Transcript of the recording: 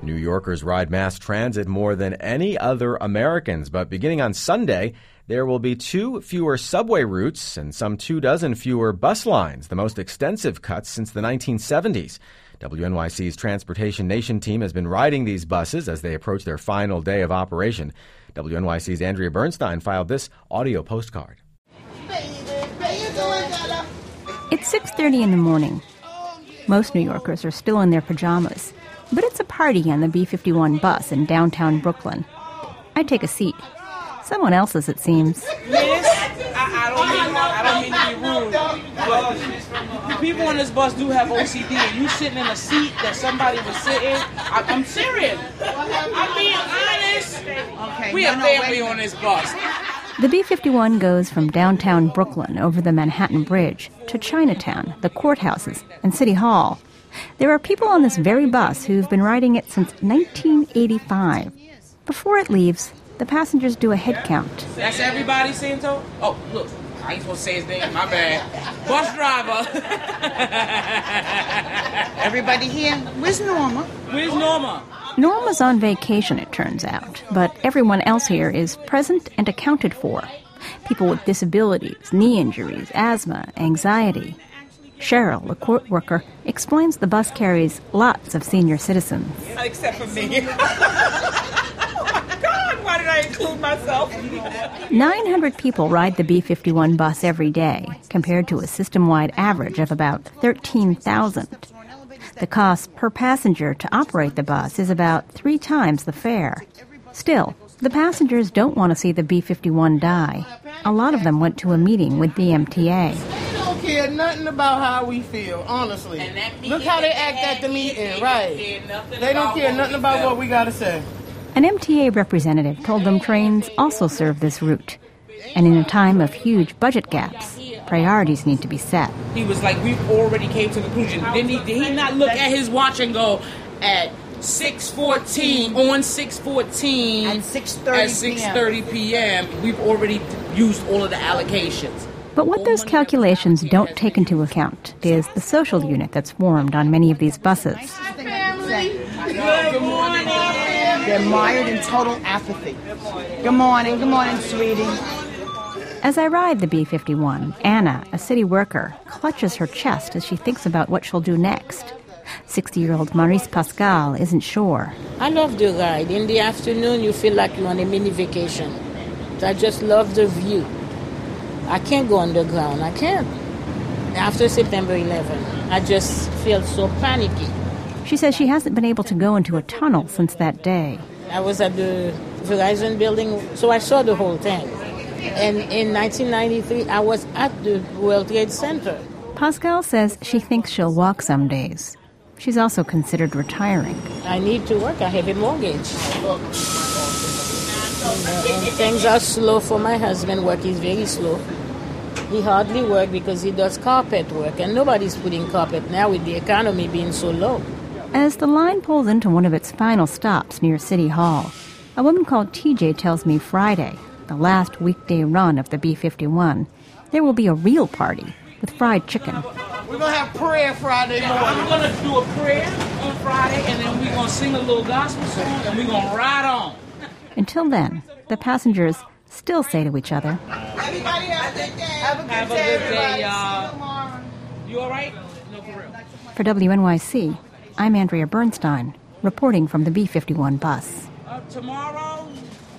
New Yorkers ride mass transit more than any other Americans, but beginning on Sunday, there will be 2 fewer subway routes and some 24 fewer bus lines, the most extensive cuts since the 1970s. WNYC's Transportation Nation team has been riding these buses as they approach their final day of operation. WNYC's Andrea Bernstein filed this audio postcard. It's 6:30 in the morning. Most New Yorkers are still in their pajamas, but it's a party on the B-51 bus in downtown Brooklyn. I take a seat. Someone else's, it seems. Miss, I don't mean to be rude, but the people on this bus do have OCD, and you sitting in a seat that somebody was sitting. I'm serious. I'm being honest. Okay, we have family on this bus. The B-51 goes from downtown Brooklyn over the Manhattan Bridge to Chinatown, the courthouses, and City Hall. There are people on this very bus who've been riding it since 1985. Before it leaves, the passengers do a head count. That's everybody, Santo? Oh, look, I ain't supposed to say his name, my bad. Bus driver. Everybody here? Where's Norma? Where's Norma? Norma's on vacation, it turns out, but everyone else here is present and accounted for. People with disabilities, knee injuries, asthma, anxiety. Cheryl, a court worker, explains the bus carries lots of senior citizens. Except for me. Oh my God, why did I include myself? 900 people ride the B-51 bus every day, compared to a system-wide average of about 13,000. The cost per passenger to operate the bus is about 3 times the fare. Still, the passengers don't want to see the B-51 die. A lot of them went to a meeting with the MTA. They don't care nothing about how we feel, honestly. Look how they act at the meeting, right? They don't care nothing about what we got to say. An MTA representative told them trains also serve this route. And in a time of huge budget gaps, priorities need to be set. He was like, we already came to the conclusion. Did he not look at his watch and go, at 6:14, on 6:14, at 6:30 p.m., we've already used all of the allocations. But what those calculations don't take into account is the social unit that's formed on many of these buses. Good morning. They're mired in total apathy. Good morning, sweetie. As I ride the B-51, Anna, a city worker, clutches her chest as she thinks about what she'll do next. 60-year-old Maurice Pascal isn't sure. I love the ride. In the afternoon, you feel like you're on a mini vacation. I just love the view. I can't go underground. I can't. After September 11, I just feel so panicky. She says she hasn't been able to go into a tunnel since that day. I was at the Verizon building, so I saw the whole thing. And in 1993, I was at the World Trade Center. Pascal says she thinks she'll walk some days. She's also considered retiring. I need to work. I have a mortgage. And things are slow for my husband. Work is very slow. He hardly works because he does carpet work, and nobody's putting carpet now with the economy being so low. As the line pulls into one of its final stops near City Hall, a woman called TJ tells me Friday, the last weekday run of the B-51, there will be a real party with fried chicken. We're going to have prayer Friday morning. I'm going to do a prayer on Friday, and then we're going to sing a little gospel song, and we're going to ride on. Until then, the passengers still say to each other, Everybody have a good day. Have a good day, y'all. You all right? No, for real. For WNYC, I'm Andrea Bernstein, reporting from the B-51 bus. Tomorrow,